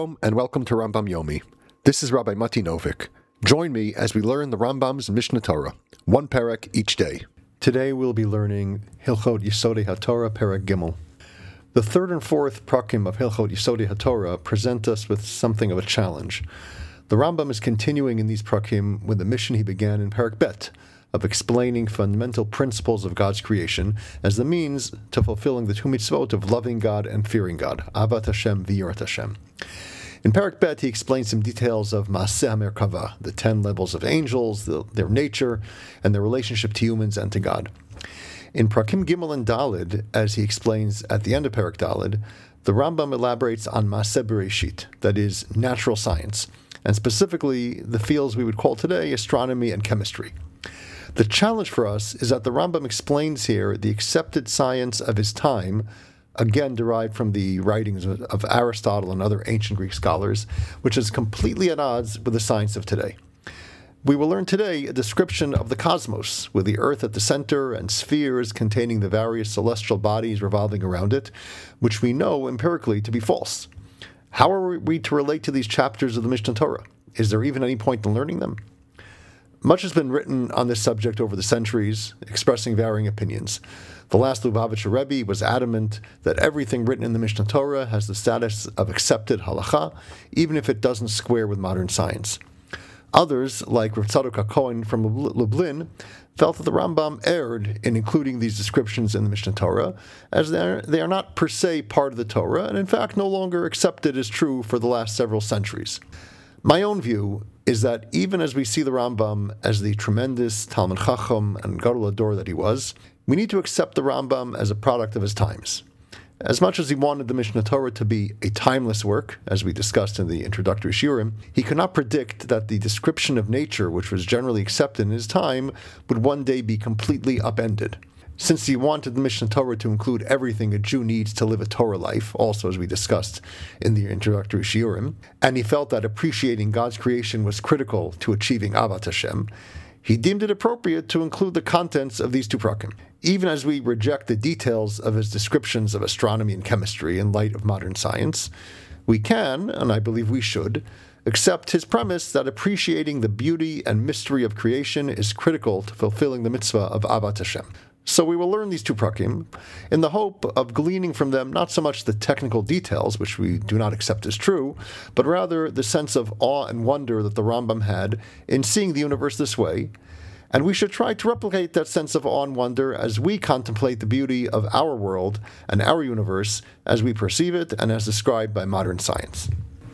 And welcome to Rambam Yomi. This is Rabbi Mati Novik. Join me as we learn the Rambam's Mishnah Torah, one perek each day. Today we'll be learning Hilchot Yesodei HaTorah, Perek Gimel. The third and fourth prakim of Hilchot Yesodei HaTorah present us with something of a challenge. The Rambam is continuing in these prakim with the mission he began in Perek Bet, of explaining fundamental principles of God's creation as the means to fulfilling the two mitzvot of loving God and fearing God, Avat Hashem v'yirat Hashem. In Perek Bet, he explains some details of Maaseh HaMerkava, the 10 levels of angels, their nature, and their relationship to humans and to God. In Prakim Gimel and Dalid, as he explains at the end of Perek Dalid, the Rambam elaborates on Maaseh Bereshit, that is, natural science, and specifically the fields we would call today astronomy and chemistry. The challenge for us is that the Rambam explains here the accepted science of his time, again derived from the writings of Aristotle and other ancient Greek scholars, which is completely at odds with the science of today. We will learn today a description of the cosmos, with the Earth at the center and spheres containing the various celestial bodies revolving around it, which we know empirically to be false. How are we to relate to these chapters of the Mishnah Torah? Is there even any point in learning them? Much has been written on this subject over the centuries, expressing varying opinions. The last Lubavitcher Rebbe was adamant that everything written in the Mishnah Torah has the status of accepted halacha, even if it doesn't square with modern science. Others, like Rav Tzadok HaKohen from Lublin, felt that the Rambam erred in including these descriptions in the Mishnah Torah, as they are not per se part of the Torah, and in fact no longer accepted as true for the last several centuries. My own view is that even as we see the Rambam as the tremendous Talmid Chacham and Gadol Hador that he was, we need to accept the Rambam as a product of his times. As much as he wanted the Mishnah Torah to be a timeless work, as we discussed in the introductory shiurim, he could not predict that the description of nature, which was generally accepted in his time, would one day be completely upended. Since he wanted the Mishnah Torah to include everything a Jew needs to live a Torah life, also as we discussed in the introductory shiurim, and he felt that appreciating God's creation was critical to achieving Avat Hashem, he deemed it appropriate to include the contents of these two prakim. Even as we reject the details of his descriptions of astronomy and chemistry in light of modern science, we can, and I believe we should, accept his premise that appreciating the beauty and mystery of creation is critical to fulfilling the mitzvah of Avat Hashem. So we will learn these two prakim in the hope of gleaning from them not so much the technical details, which we do not accept as true, but rather the sense of awe and wonder that the Rambam had in seeing the universe this way, and we should try to replicate that sense of awe and wonder as we contemplate the beauty of our world and our universe as we perceive it and as described by modern science.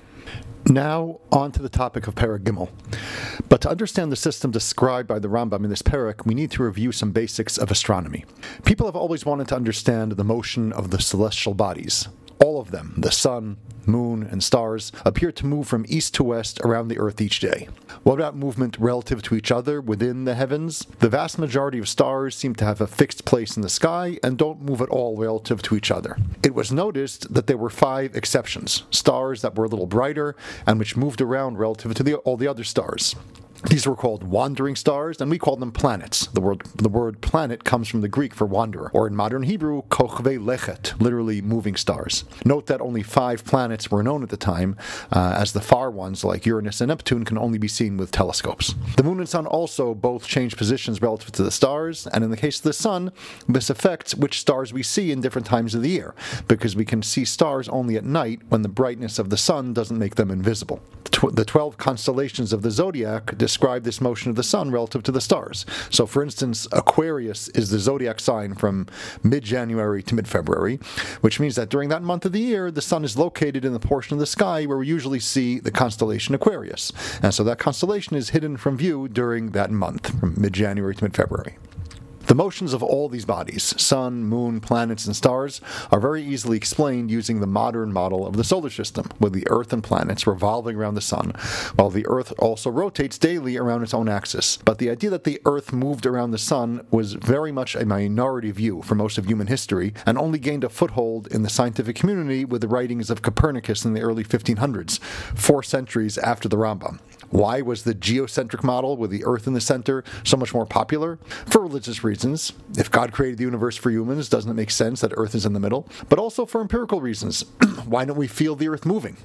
Now, on to the topic of Perek Gimel. But to understand the system described by the Rambam in this Perek, we need to review some basics of astronomy. People have always wanted to understand the motion of the celestial bodies. All of them, the sun, moon, and stars, appear to move from east to west around the earth each day. What about movement relative to each other within the heavens? The vast majority of stars seem to have a fixed place in the sky and don't move at all relative to each other. It was noticed that there were 5 exceptions, stars that were a little brighter and which moved around relative to all the other stars. These were called wandering stars, and we call them planets. The word planet comes from the Greek for wanderer, or in modern Hebrew, kochvei lechet, literally moving stars. Note that only 5 planets were known at the time, as the far ones, like Uranus and Neptune, can only be seen with telescopes. The moon and sun also both change positions relative to the stars, and in the case of the sun, this affects which stars we see in different times of the year, because we can see stars only at night when the brightness of the sun doesn't make them invisible. The 12 constellations of the zodiac describe this motion of the sun relative to the stars. So, for instance, Aquarius is the zodiac sign from mid-January to mid-February, which means that during that month of the year, the sun is located in the portion of the sky where we usually see the constellation Aquarius. And so that constellation is hidden from view during that month, from mid-January to mid-February. The motions of all these bodies, sun, moon, planets, and stars, are very easily explained using the modern model of the solar system, with the Earth and planets revolving around the sun, while the Earth also rotates daily around its own axis. But the idea that the Earth moved around the sun was very much a minority view for most of human history, and only gained a foothold in the scientific community with the writings of Copernicus in the early 1500s, 4 centuries after the Rambam. Why was the geocentric model with the Earth in the center so much more popular? For religious reasons. If God created the universe for humans, doesn't it make sense that Earth is in the middle? But also for empirical reasons. Why don't we feel the Earth moving?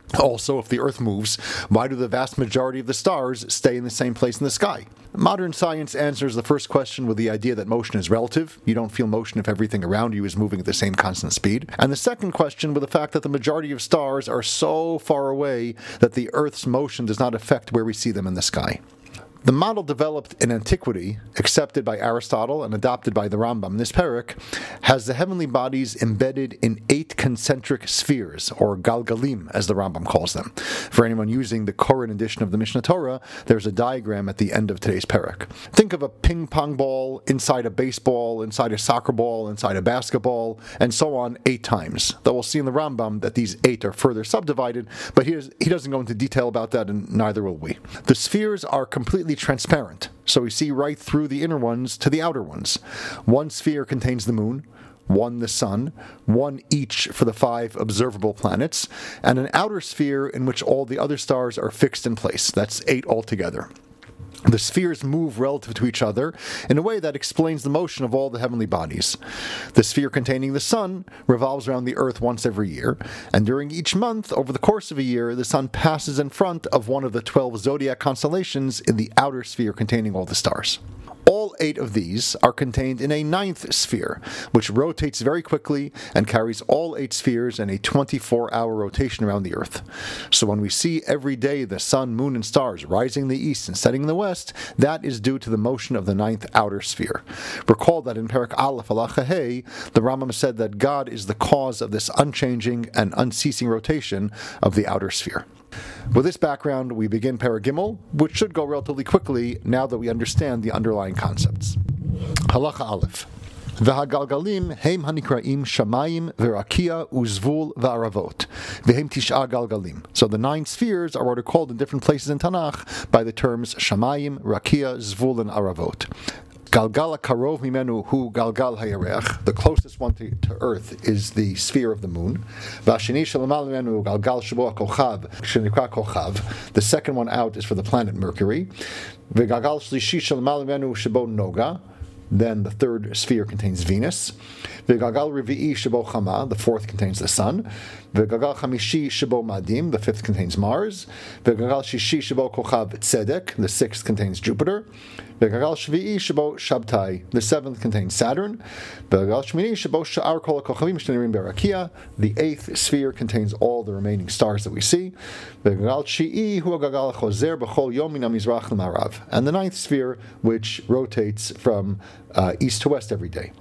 Also, if the Earth moves, why do the vast majority of the stars stay in the same place in the sky? Modern science answers the first question with the idea that motion is relative. You don't feel motion if everything around you is moving at the same constant speed. And the second question with the fact that the majority of stars are so far away that the Earth's motion does not affect where we see them in the sky. The model developed in antiquity, accepted by Aristotle and adopted by the Rambam in this parak, has the heavenly bodies embedded in 8 concentric spheres, or galgalim, as the Rambam calls them. For anyone using the Koran edition of the Mishnah Torah, there's a diagram at the end of today's parak. Think of a ping pong ball inside a baseball, inside a soccer ball, inside a basketball, and so on 8 times. Though we'll see in the Rambam that these 8 are further subdivided, but he doesn't go into detail about that, and neither will we. The spheres are completely transparent, so we see right through the inner ones to the outer ones. One sphere contains the moon, one the sun, one each for the 5 observable planets, and an outer sphere in which all the other stars are fixed in place. That's 8 altogether. The spheres move relative to each other in a way that explains the motion of all the heavenly bodies. The sphere containing the sun revolves around the Earth once every year, and during each month, over the course of a year, the sun passes in front of one of the 12 zodiac constellations in the outer sphere containing all the stars. All 8 of these are contained in a 9th sphere, which rotates very quickly and carries all 8 spheres in a 24-hour rotation around the Earth. So when we see every day the sun, moon, and stars rising in the east and setting in the west, that is due to the motion of the 9th outer sphere. Recall that in Perek Aleph Halacha Hey, the Rambam said that God is the cause of this unchanging and unceasing rotation of the outer sphere. With this background, we begin Perek Gimel, which should go relatively quickly now that we understand the underlying concepts. Halacha Aleph. V'hagalgalim heim hanikraim shamayim v'rakia uzvul v'aravot v'hem tish'a galgalim. So the 9 spheres are what are called in different places in Tanakh by the terms shamayim, rakia, zvul, and aravot. Galgal karov mimenu hu galgal hayarech. The closest one to Earth is the sphere of the moon. Vashini shalamal mimenu galgal shabo kochav shenikra kochav. The second one out is for the planet Mercury. V'galgal shlishi shalamal mimenu shabo noga. Then the third sphere contains Venus. V'galgal revi'i shabo chama. The fourth contains the sun. V'galgal chamishi shabo madim. The fifth contains Mars. V'galgal shishi shabo kochav tzedek. The sixth contains Jupiter. V'galgal shvi'i shabo shabtai. The seventh contains Saturn. V'galgal shmini shabo sha'ar kol ha'kochavim sh'nerim berakia. The eighth sphere contains all the remaining stars that we see. V'galgal shi'i hu ha'galgal chozer b'chol yom min ha'mizrach l'marav. And the ninth sphere, which rotates from east to west every day.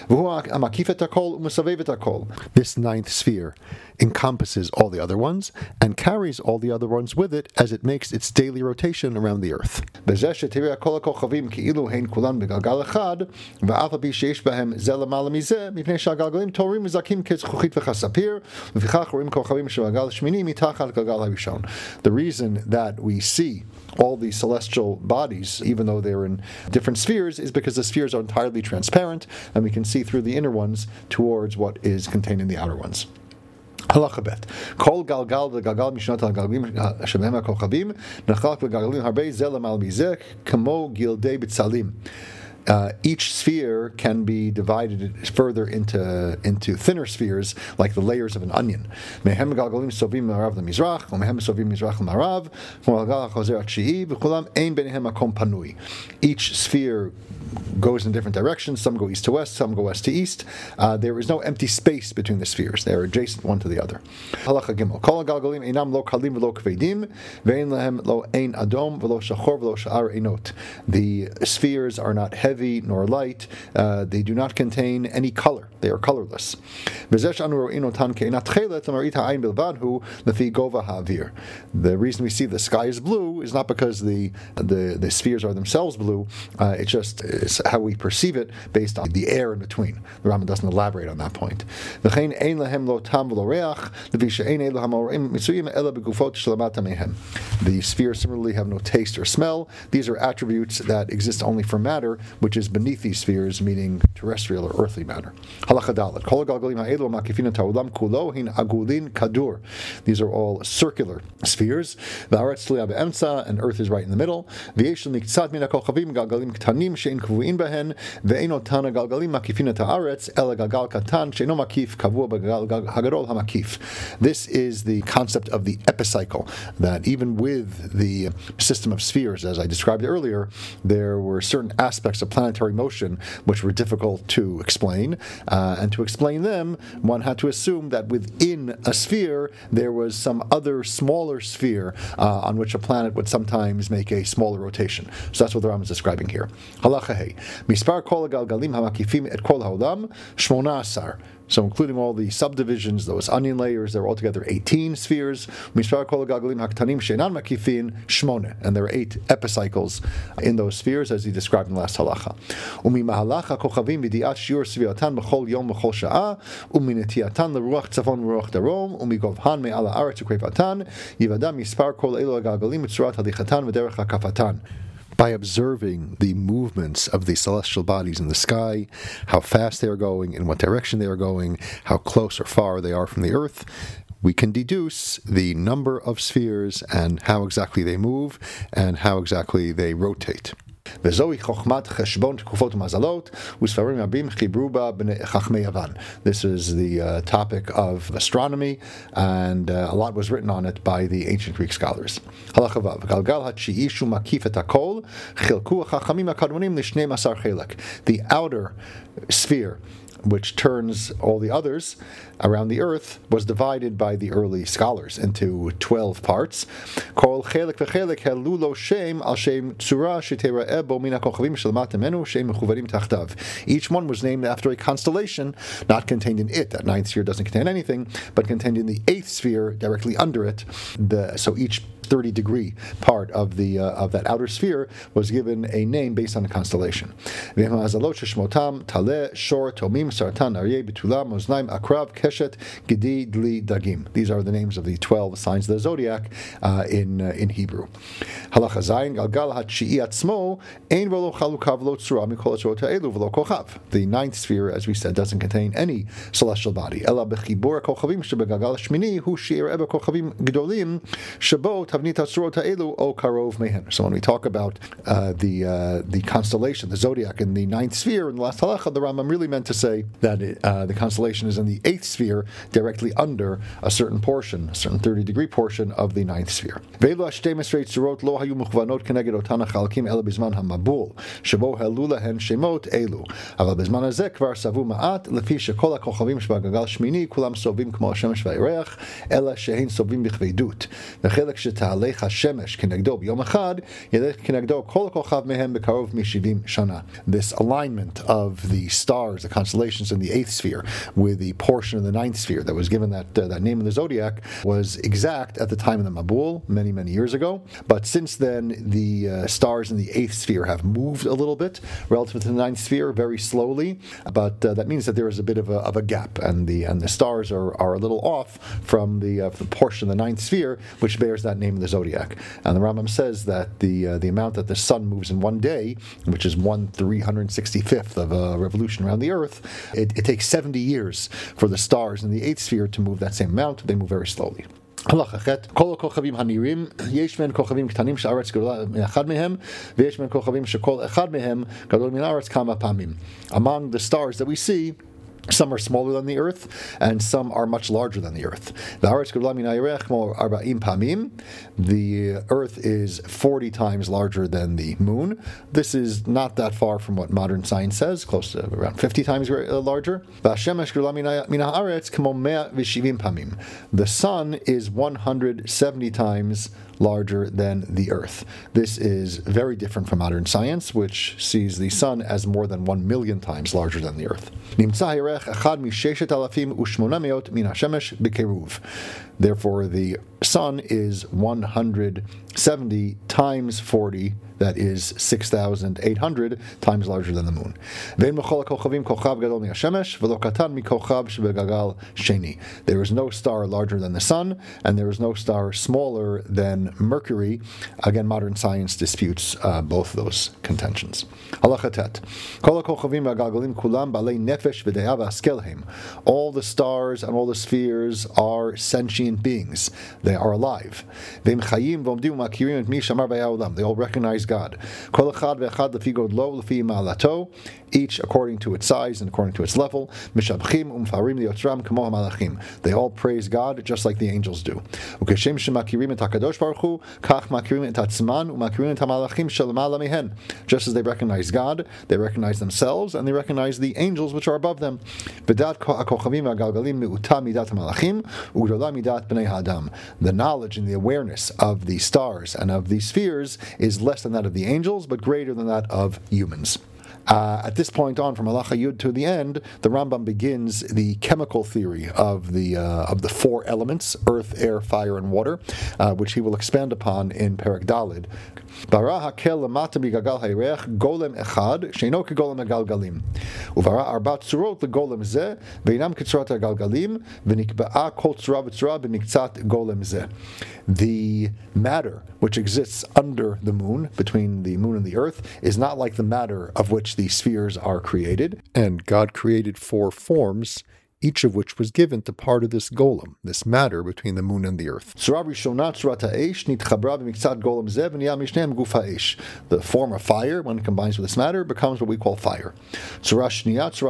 This ninth sphere encompasses all the other ones and carries all the other ones with it as it makes its daily rotation around the Earth. The reason that we see all these celestial bodies, even though they're in different spheres, is because the spheres are entirely transparent and we can see through the inner ones towards what is contained in the outer ones. Halacha bet. Kol galgal v'galgal mishnat ha'galgalim shebehem ha'kochavim nachalak v'galgalim harbei zelem al mizek kamo gildei b'tzalim. Each sphere can be divided further into thinner spheres, like the layers of an onion. Mehem galgalim sovim marav l'mizrach, u'mehem sovim mizrach l'marav, u'galgal ha'chozer ha'tshi'i, v'chulam ein benehem makom panui. Each sphere goes in different directions. Some go east to west, some go west to east. There is no empty space between the spheres. They are adjacent one to the other. Halacha Gimel. Kol galgalim einam lo kalim v'lo kvedim, ve'ein lehem lo ein adom v'lo shachor v'lo sha'ar einot. The spheres are not heavy nor light. They do not contain any color. They are colorless. The reason we see the sky is blue is not because the spheres are themselves blue. It's just how we perceive it based on the air in between. The Rambam doesn't elaborate on that point. The spheres similarly have no taste or smell. These are attributes that exist only for matter, which which is beneath these spheres, meaning terrestrial or earthly matter. Halacha dalet. Kol galgalim ha'elu makifin et ha'olam kulo hin agulin kadur. These are all circular spheres. V'aretz tluya be'emtza, and earth is right in the middle. V'yesh miktzat min ha'kochavim galgalim ktanim she'en kvuin behen, ve'eno tana galgalim makifin et ha'aretz ela galgal katan she'eno makif kavua b'galgal hagadol ha'makif. This is the concept of the epicycle, that even with the system of spheres, as I described earlier, there were certain aspects of planetary motion which were difficult to explain, and to explain them, one had to assume that within a sphere there was some other smaller sphere on which a planet would sometimes make a smaller rotation. So that's what the Rambam is describing here. Halacha hey, mispar kol galgalim hamakifim et kol haolam shmona asar. So including all the subdivisions, those onion layers, there are altogether 18 spheres. And there are 8 epicycles in those spheres, as he described in the last halacha. By observing the movements of the celestial bodies in the sky, how fast they are going, in what direction they are going, how close or far they are from the earth, we can deduce the number of spheres and how exactly they move and how exactly they rotate. This is the topic of astronomy, and a lot was written on it by the ancient Greek scholars. The outer sphere, which turns all the others around the earth, was divided by the early scholars into 12 parts. Each one was named after a constellation not contained in it. That 9th sphere doesn't contain anything, but contained in the 8th sphere directly under it. So each 30-degree part of that outer sphere was given a name based on a constellation. These are the names of the 12 signs of the zodiac in Hebrew. Halacha zayin galgal hatshi'i atzmo ein v'lo chaluka v'lo tzura mikol hatzorot ha'elu v'lo kochav. The 9th sphere, as we said, doesn't contain any celestial body. Ela bechibur ha'kochavim shebegalgal hashmini hu she'er ebe kochavim gdolim shebo tavnit hatzorot ha'elu o karov mehen. So when we talk about the constellation, the zodiac in the 9th sphere in the last halacha, the Rambam really meant to say that the constellation is in the 8th sphere, directly under a certain portion, a certain 30-degree portion of the 9th sphere. היו מכוונות כנגד אותן החלקים אלא בזמן המבול, שבו העלו להן שמות אלו. אבל בזמן הזה כבר סבו מעט, לפי שכל הכוכבים שבגלגל שמיני כולם סובבים כמו השמש והירח, אלא שהן סובבים בכבדות. וחלק שתהלך השמש כנגדו ביום אחד, ילך כנגדו כל הכוכב מהם בקרוב מ-70 שנה. This alignment of the stars, the constellations in the 8th sphere, with the portion of the 9th sphere that was given that name in the zodiac, was exact at the time of the Mabul, many, many years ago. But since then, the stars in the 8th sphere have moved a little bit relative to the 9th sphere, very slowly. But that means that there is a bit of a gap, and the stars are a little off from the portion of the 9th sphere, which bears that name in the zodiac. And the Rambam says that the amount that the sun moves in one day, which is 1/365th of a revolution around the earth, it takes 70 years for the stars in the 8th sphere to move that same amount. They move very slowly. הלכה ח' כל הכוכבים הנראים, יש מהם כוכבים קטנים שהארץ גדולה מאחד מהם, ויש מהם כוכבים שכל אחד מהם גדול מן הארץ כמה פעמים. Among the stars that we see, some are smaller than the earth, and some are much larger than the earth. The earth is 40 times larger than the moon. This is not that far from what modern science says, close to around 50 times larger. The sun is 170 times larger than the earth. This is very different from modern science, which sees the sun as more than 1 million times larger than the earth. Therefore, the sun is 170 times 40, that is 6,800 times larger than the moon. There is no star larger than the sun, and there is no star smaller than Mercury. Again, modern science disputes both of those contentions. Halacha tet. All the stars and all the spheres are sentient beings. They are alive. They all recognize God. Each according to its size and according to its level. They all praise God just like the angels do. Just as they recognize God, they recognize themselves and they recognize the angels which are above them. The knowledge and the awareness of the stars and of the spheres is less than that of the angels, but greater than that of humans. At this point on, from Halacha Yud to the end, the Rambam begins the chemical theory of the four elements: earth, air, fire, and water, which he will expand upon in Perek Daled. Bara hakel lamata migagal hayrech golem echad sheino kegolem hagalgalim. Uvara arbat tzurot legolem zeh veinam ketzurat hagalgalim v'nikba'a kol tzura v'tzura b'miktzat golem zeh. The matter which exists under the moon, between the moon and the earth, is not like the matter of which the spheres are created. And God created four forms, each of which was given to part of this golem, this matter between the moon and the earth. The form of fire, when it combines with this matter, becomes what we call fire. There's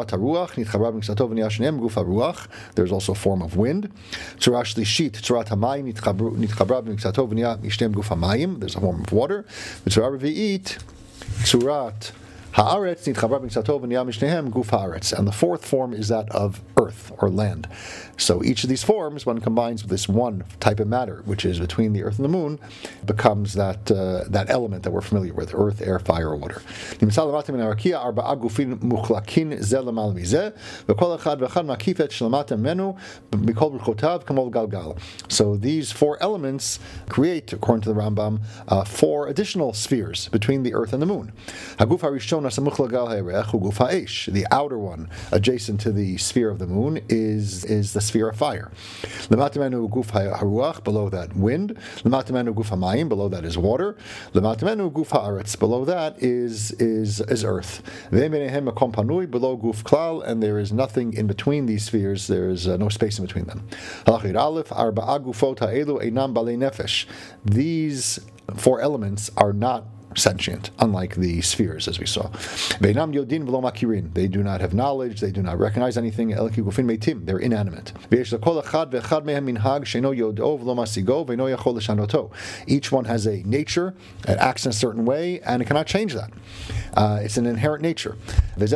also a form of wind. There's a form of water. And the fourth form is that of earth or land. So each of these forms, when combines with this one type of matter, which is between the earth and the moon, becomes that element that we're familiar with: earth, air, fire, or water. So these four elements create, according to the Rambam, four additional spheres between the earth and the moon. The outer one, adjacent to the sphere of the moon, is the sphere of fire. Below that, wind. Below that is water. Below that is earth. Below guf klal, and there is nothing in between these spheres. There is no space in between them. These four elements are not sentient, unlike the spheres, as we saw. They do not have knowledge, they do not recognize anything. They're inanimate. Each one has a nature, it acts in a certain way, and it cannot change that. It's an inherent nature. David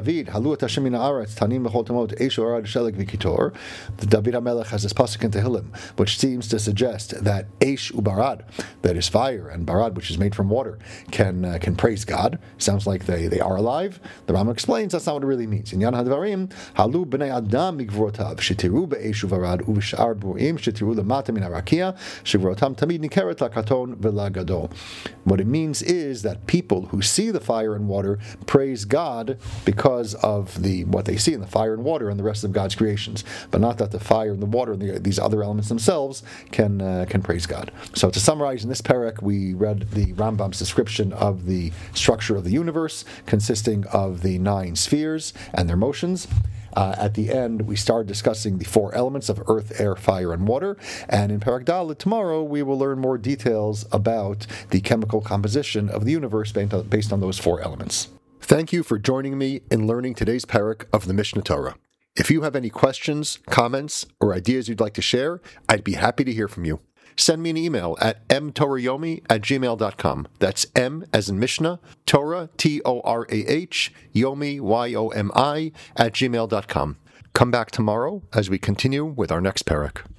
HaMelech has this pasuk in Tehillim, which seems to suggest that Eish ubarad, that is fire, and barad, which is made from water, can praise God. Sounds like they are alive. The Rambam explains that's not what it really means. In Yan Hadvarim, halu b'nei adam migvrotav shetiru be'eshu varad uv'shar burim shetiru lemata min harakia shivrotam tamid nikeret lakaton v'lagadol. What it means is that people who see the fire and water praise God because of what they see in the fire and water and the rest of God's creations, but not that the fire and the water and these other elements themselves can praise God. So to summarize, in this parak, we read the Rambam's description of the structure of the universe, consisting of the 9 spheres and their motions. At the end, we start discussing the 4 elements of earth, air, fire, and water. And in Perek Daled tomorrow, we will learn more details about the chemical composition of the universe based on those 4 elements. Thank you for joining me in learning today's parak of the Mishneh Torah. If you have any questions, comments, or ideas you'd like to share, I'd be happy to hear from you. Send me an email at mtorayomi@gmail.com. That's M as in Mishnah, Torah, Torah, Yomi, Yomi, @gmail.com. Come back tomorrow as we continue with our next parak.